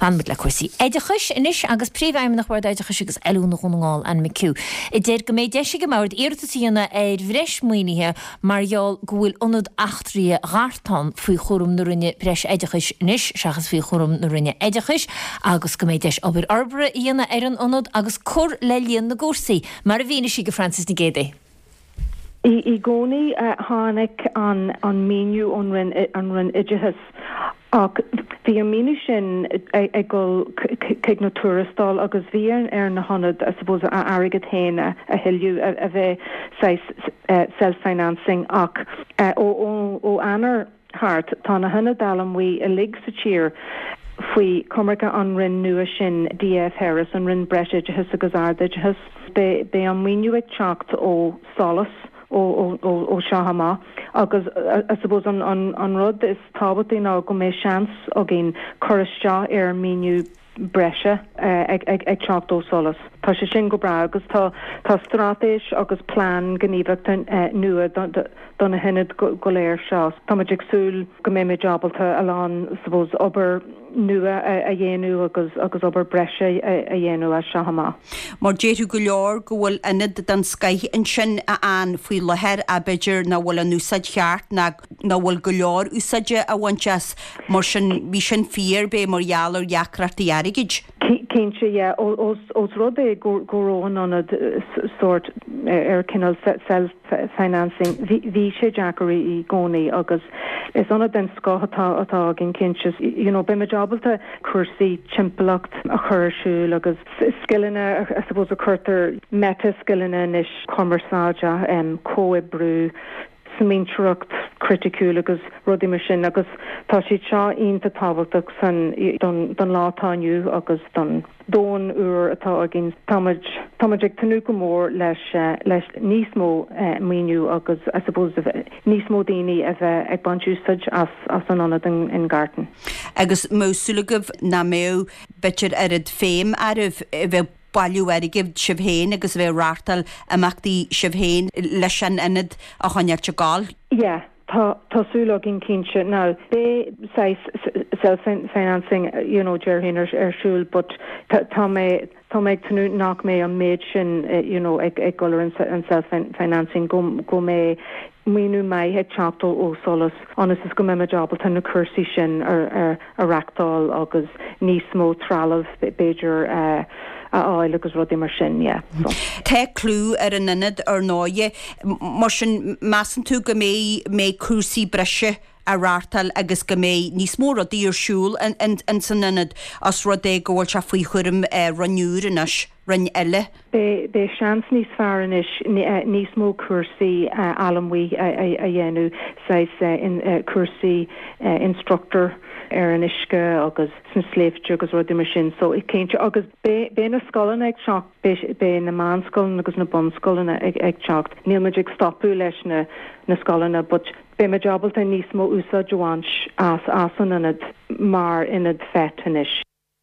fan mit le cuasí. Éidechas inis agus príomhhaim nach bhir éidechas agus eúna chunáil an McCú. I déir go méid deise go máir irtatíanana bhreis muoinithe margheall go bhfuil ionad achtrií ghártán faoi chórum na rinne breis éidechas inis seachas faoi chórum na rinne éidechas agus go méid deis obair arbre íana an ionad agus cur le líon na gcúrsaí mar a bhíine si go Francis na Gédé. I gcónaí tháinig an míniú an rin idithas ach bhí an míniú sin ag go cig na túrastáil agus bhí ar na honad I suppose airgad héine a hiiliú a bheith self-financing ach ó anar hart tá na hynna dalam bhí a lig sa tír faoi comarcha an rin nua sin D.F. Harris an rin breis idithas agus ardidithas be an míniú ag teacht ó solas ó Shahama agus I suppose an rud is tábhachtí ná go mé seans a gin choriste ar míniú breise ag teacht ó solas. Tá sé sin go bra agus tá stratéis agus plán gníomhachta nua donna hinad go léir seo. Tá muid agsúil go mé jabalta alán suppose obair nua a dhéanú agus obair breise a dhéanú a Shahama. Mar déirú go leor go bhfuil inad den scaith an sin a an faoi lethir a beidir na bhfuil an úsáid cheart na bhfuil go leor úsáide a bhainteas mar sin bhí sin fíor be mar jalar jaachreachtaí airigid. Cínse, os rud é goróin an sort cinál self-financing bhí sé deacarí I gcónaí agus is anna den scátha atá gin cinses be me jabalta cuasaí timpplacht a chuirsúil agus skillina I suppose a chuirtar meta skillina níos commerceáide cóibrú smíntracht criticúil agus rudí mar sin agus tá si seo ionta tábhachtach san don látániu agus don dón úr atá a gin táid ag tanú go mór leis níos mó míniú agus I suppose níos mó daoine a bheith ag banúsaid as an anad in gartan. Agus mósúlagah na mé bitir arid féim aribh bheith bailú airigh sibhhéin agus bheith rátal amachtaí sibhhéin leis an inad a chuineart se gáil? Yeah. Tásúla gin cinse ná bé self-financing dearhin arsúil, but tá méid tanú nach mé an méid sin ag golar an self-financing go mé míú mai het teachtó ó solas anas is go mé jabalta na cursaí sin ar a rachtáil agus níos mó trealamh beidir áil agus rudí mar sin, Tá clú ar an inad ar náide mar sin measan tú go mé cúsaí breise a rátal agus go mé níos mór a dírsúil an san inad as rud é ggóil se faoi chuirim ranniúr inis rin eile. Bé seans níos fearran is níos mó cursaí alamhaí a dhéanú cursaí instructor ar an isce agus san sléifte agus rudí mar sin, so I céinte agus bé na scolann ag teacht bé na mánscolann agus na bonscolann ag teacht. Níl muid ag stopú leis na scolanna, but bé me jabalta níos mó úsáid joáins as an inad mar inad fetanis.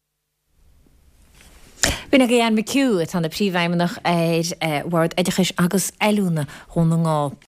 Bina go Ian McCú an na príomhhaimimeach ar Word éidechas agus eúna chun na ngá.